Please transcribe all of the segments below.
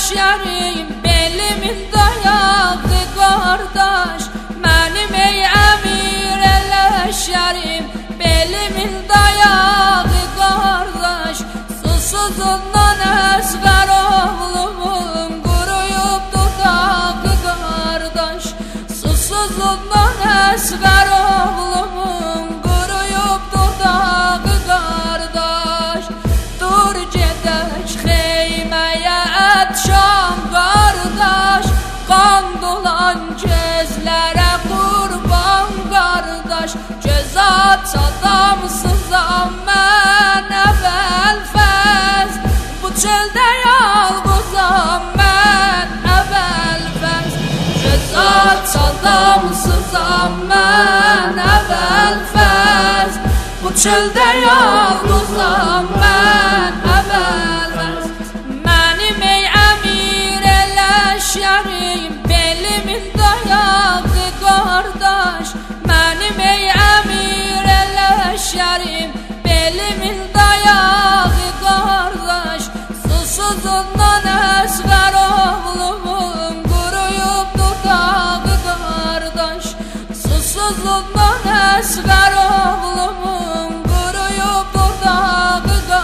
yerim, belimin dayağı kardeş. Benim ey emir eleşerim, belimin dayağı kardeş. Susuzundan esgar oğlumun kuruyup dudağı kardeş. Susuzundan esgar oğlumun kuruyup dudağı kardeş. Dur gedək xeymeye etşam kardeş. Kan dolan gözlere kurban kardeş. Cezat adamsızam ben evvel fez. Bu çölde yalnızam ben evvel fez. Cezat adamsızam ben evvel fez. Bu çölde yalnızam ben evvel fez. Benim ey emir eleşerim, belimin dayağı kardeş. Benim ey emir eleşerim, belimin dayağı kardeş. Susuzundan esgar oğlumun kuruyup dudağı kardeş. Susuzundan esgar oğlumun kuruyup dudağı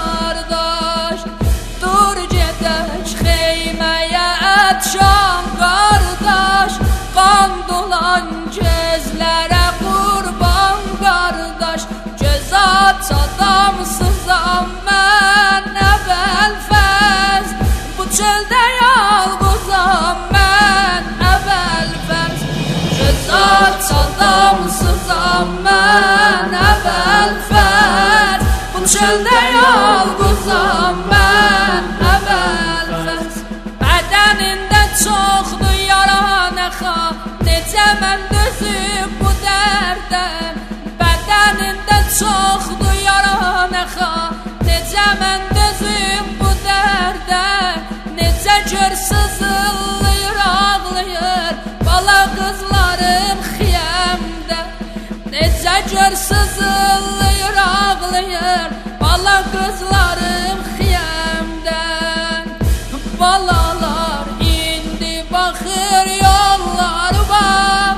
kardeş. Dur gedək xeymeye etşam kardeş. Kan dolan gözlere kurban kardeş. Cezat adamsızam ben evvel fez. Bu çölde yalnızam ben evvel fez. Cezat adamsızam ben evvel fez. Bu çölde yalnızam ben evvel fez. Bedeninde çoxdur yaran əxa, necə mən dözüb bu dərdə. Bedeninde çoxdur yaran əxa, necə mən dözüb bu dərdə. Necə gör sızılıyır, ağlayır bala qızlarım xiyəmdə. Necə gör sızılıyır, ağlayır bala qızlarım xiyəmdən. Balalar indi baxır yollarıma,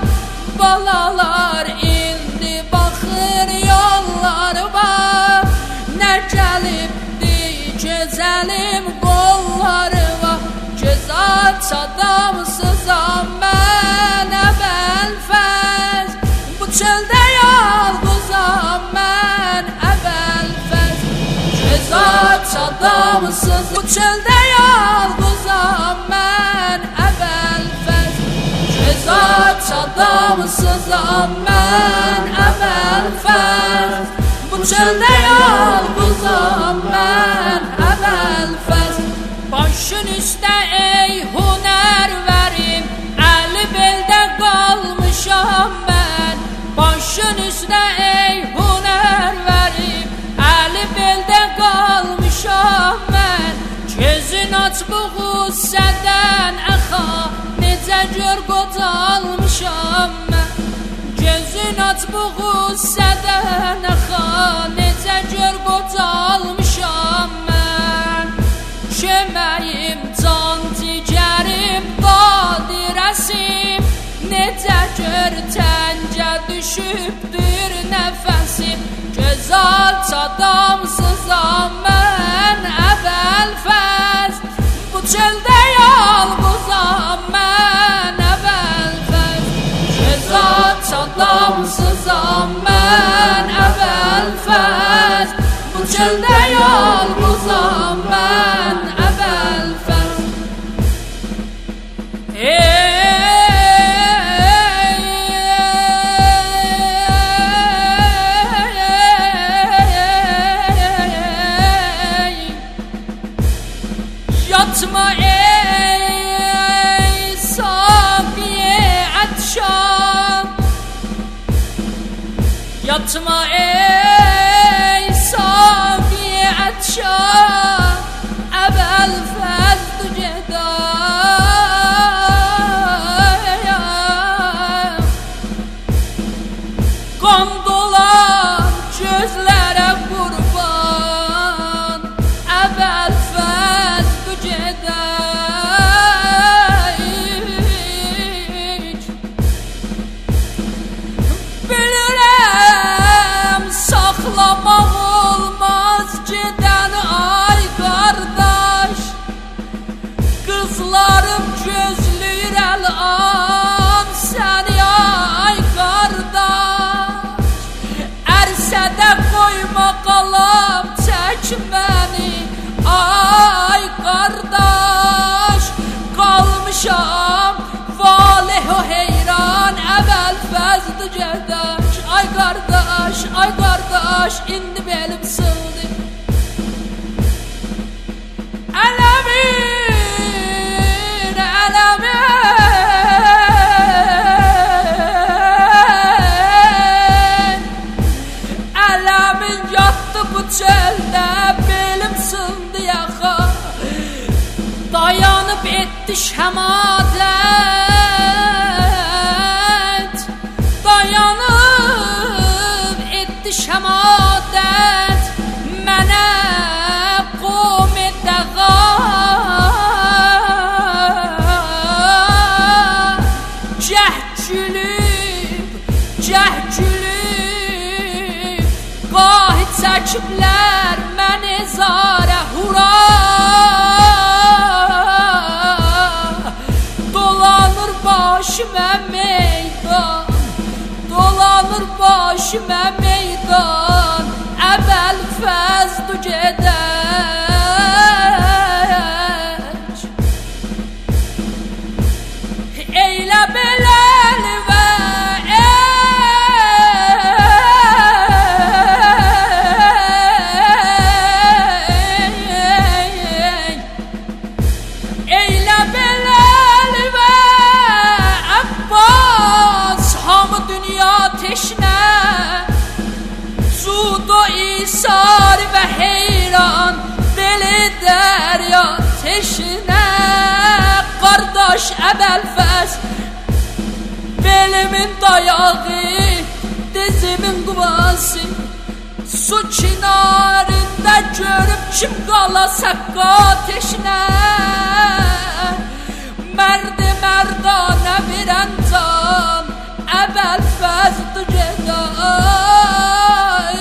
balalar indi baxır yollarıma. Nə gəlibdi gözəlim qollarıma. Cezat adamsızam mən evvel fez. Bu çöldə yalnızam mən evvel fez. Cezat adamsız, bu çöldə yalnızam mən evvel fez. Cezat adamsızam mən evvel fez. Bu çöldə yalnızam mən evvel fez. Başın üstə ey huner verim, əli beldə qalmışam mən. Başın üstə ey huner verim, əli beldə qalmışam mən. Gözün aç bu qüssədən əxa, necə gör qocalmışam mən. Gözün aç bu qüssədən əxa, necə gör qocalmışam mən. Köməyim, can cigərim, qadirəsim, necə gör təngə düşübdür nəfəsim. Gözat adamsızam mən evvel fez. Bu çöldə yalnızam mən evvel fez. Gözat adamsızam mən evvel fez. Bu çöldə yalnızam mən evvel fez. Yatma ey safiye etşam. Yatma ey safiye etşam. Evvel fez du gedayam. Kan dolan gözlere kurban. Evvel fez du gedayam. beni. Ay kardeş kalmışam valih o heyran evvel fezd cedaş. Ay kardeş indi belim sığdı. Ələmin yattı bu çöldə belim sındı yaxa. Dayanıp etdi şəmadət. Dayanıp etdi şəmadət. Mənə qom edəğa. Cəhcülüb qahid çəkiblər məni zarə hura. Dolanır başımə meydan, dolanır başımə meydan. Əvvəl fəzd gedək. Eylə beləli və teşne Sudo isar ve heyran deli derya teşne. Kardeş Əbəlfəz belimin dayağı dizimin quvası. Su kinarında görüp kim qalasaqqa teşne. Mərdi mərdana verən can Əbəlfəz gedək.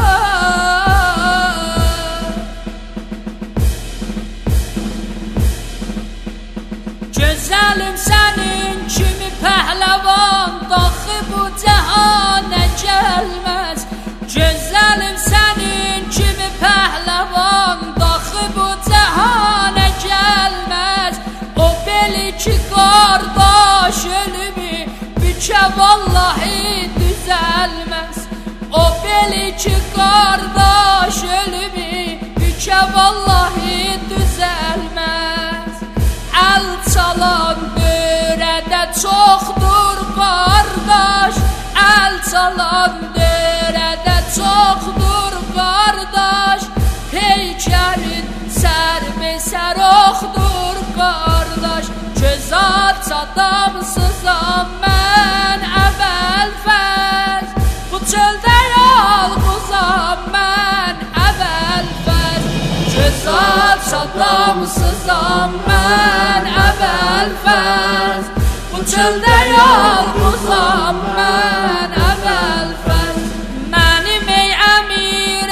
Gözəlim sənin kimi pəhləvan daxı bu cəhana gəlməz. Gözəlim sənin kimi pəhləvan daxı bu cəhana gəlməz. O beli ki qardaş ölümü bükə vallahi düzəlməz. O beli ki qardaş ölümü bükə vallahi düzəlməz. Əl çalan dörədə çoxdur qardaş. Əl çalan dörədə çoxdur qardaş. Heykəlin sər-be-sər oxdur qardaş. Göz aç adamsızam mən Əbəlfəz. Bu çöldə yalqızam mən Əbəlfəz. Göz aç adamsızam mən Əbəlfəz. Bu çöldə yalqızam mən Əbəlfəz. Mənim ey əmir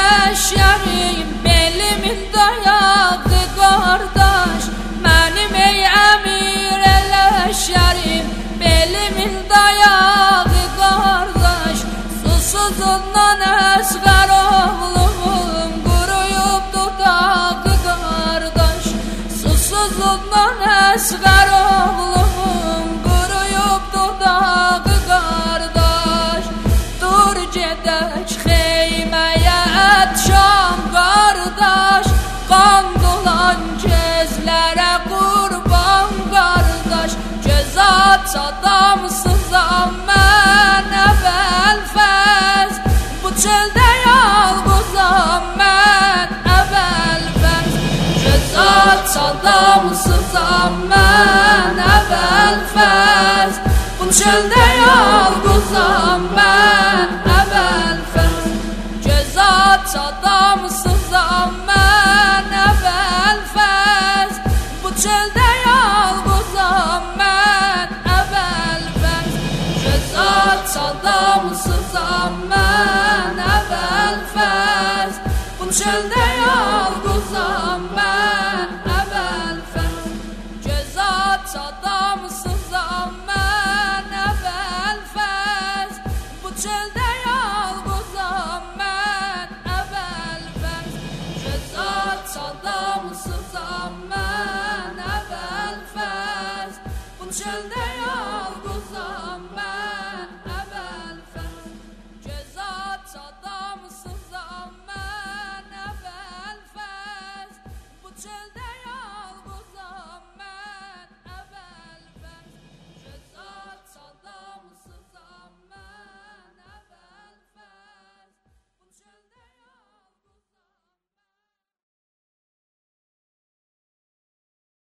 eləşərim belimin dayağı qardaş. Mənim ey əmir eləşərim belimin dayağı qardaş. Susuzundan əsğər oğlumun quruyub dudağı qardaş. Susuzundan əsğər oğlumun quruyub dudağı qardaş. Dur gedək xeyməyə ətşam qardaş. Qan dolan gözlərə qurban qardaş. Göz aç adamsızam mən Əbəlfəz. Bu çöldə yalqızam mən Əbəlfəz. Göz aç adamsızam mən Əbəlfəz. Bu çöldə yalqızam mən Əbəlfəz. Göz aç adamsızam mən Əbəlfəz. Bu çöldə yalqızam mən Əbəlfəz. Göz aç adamsızam mən Əbəlfəz. Bu çöldə